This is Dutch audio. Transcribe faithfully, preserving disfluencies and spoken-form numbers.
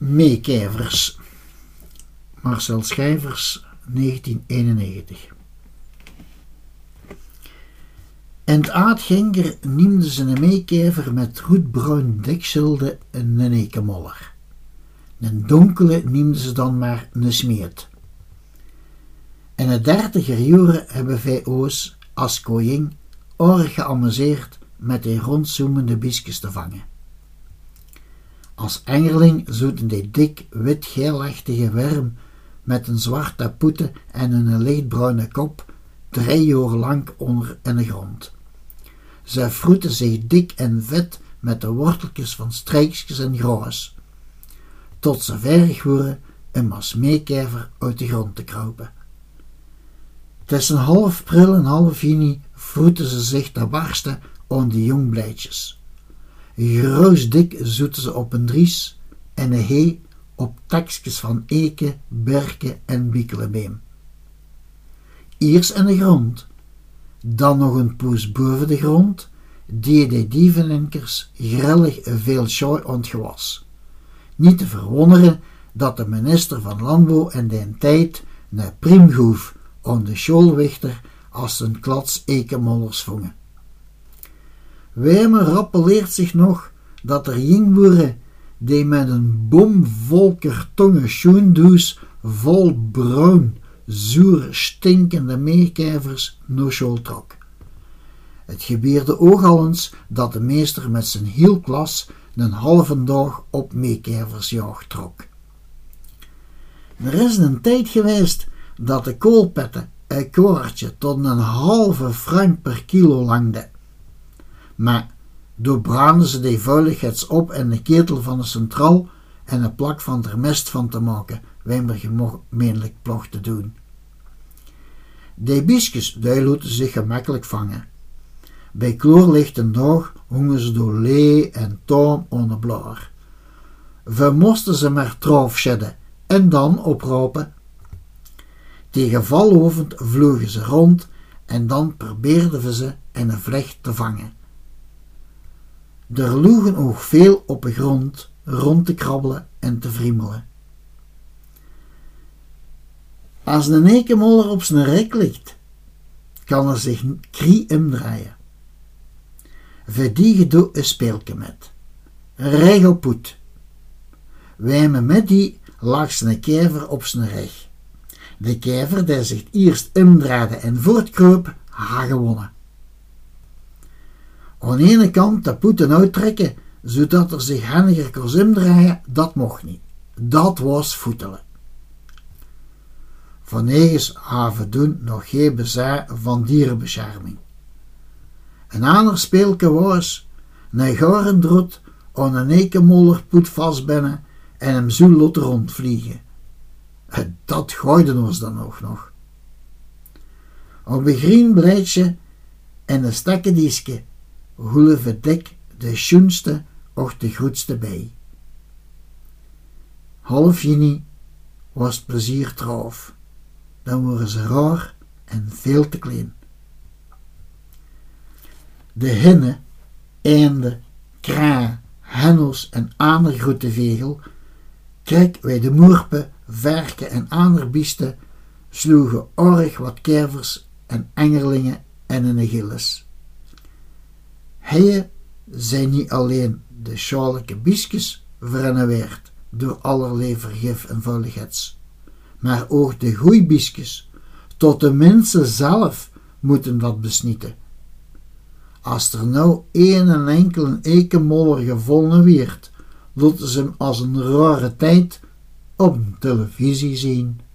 Meekijvers. Marcel Schijvers, negentien eenennegentig. En het aardgenger noemde ze een meekijver met roetbruin dekschilde een ekemoller. Een donkele noemden ze dan maar een smeet. En de dertiger jaren hebben wij oos als koning erg geamuseerd met die rondzoemende biesjes te vangen. Als engerling zoeten die dik wit-geelachtige worm met een zwarte poeten en een lichtbruine kop drie jaar lang onder in de grond. Zij vroeten zich dik en vet met de worteltjes van strijkjes en gras, tot ze verig worden een mas meekijver uit de grond te kruipen. Tussen half pril en half juni vroeten ze zich te barsten aan de jongblijtjes. Groosdik zoeten ze op een dries en een hee op takjes van eke, berken en biekelenbeem. Eerst in de grond, dan nog een poes boven de grond, die de dievenenkers grillig veel schaai ontgewas. Niet te verwonderen dat de minister van Landbouw in den tijd een priemgoef aan de schoolwichter als een klats ekemollers vongen. Wijme rappeleert zich nog dat er jingboeren die met een bom vol kartongen schoendoes vol bruin, zoer, stinkende meekijvers naar school trok. Het gebeurde ook al eens dat de meester met zijn heel klas een halve dag op meekijversjacht trok. Er is een tijd geweest dat de koolpetten een kwartje tot een halve frank per kilo langde. Maar door brandden ze die vuiligheid op in de ketel van de centraal en een plak van er mest van te maken, waar gemeenlijk ploeg te doen. Die biesjes, die lieten zich gemakkelijk vangen. Bij kloorlichte dag hongen ze door lee en toom onder blaar. We moesten ze maar trof shedden en dan opropen. Tegen valovend vlogen ze rond en dan probeerden we ze in een vlecht te vangen. Er loegen ook veel op de grond rond te krabbelen en te vriemelen. Als een ekemoller op zijn rek ligt, kan er zich krie omdraaien. Voor die gedoe een speelke met. Reg op poet. Wij met die lag zijn kijver op zijn reg. De kijver die zich eerst omdraaide en voortkroop, ha gewonnen. Aan de ene kant de poeten uittrekken, zodat er zich handiger kon omdraaien, dat mocht niet. Dat was voetelen. Vannegens haven doen nog geen bezwaar van dierenbescherming. Een ander speelke was een garendrot aan een ekemoller poet vastbinnen en hem zo lot rondvliegen. Dat gooiden ons dan ook nog. Op een groen blijtje en een stakkedieske hoelen we dik de schoenste of de groetste bij. Half juni was het plezier trof. Dan worden ze raar en veel te klein. De hinnen, eenden, kraaien, hennels en andere grote vegel, krek wij de moerpen, verken en andere biesten, sloegen org wat kervers en engerlingen en een gilles. Heien zijn niet alleen de schaallijke biesjes verenneweerd door allerlei vergif en vuiligheids, maar ook de goeibiesjes, tot de mensen zelf moeten dat besnieten. Als er nou een en enkele ekemoller gevonden werd, laten ze hem als een rare tijd op televisie zien.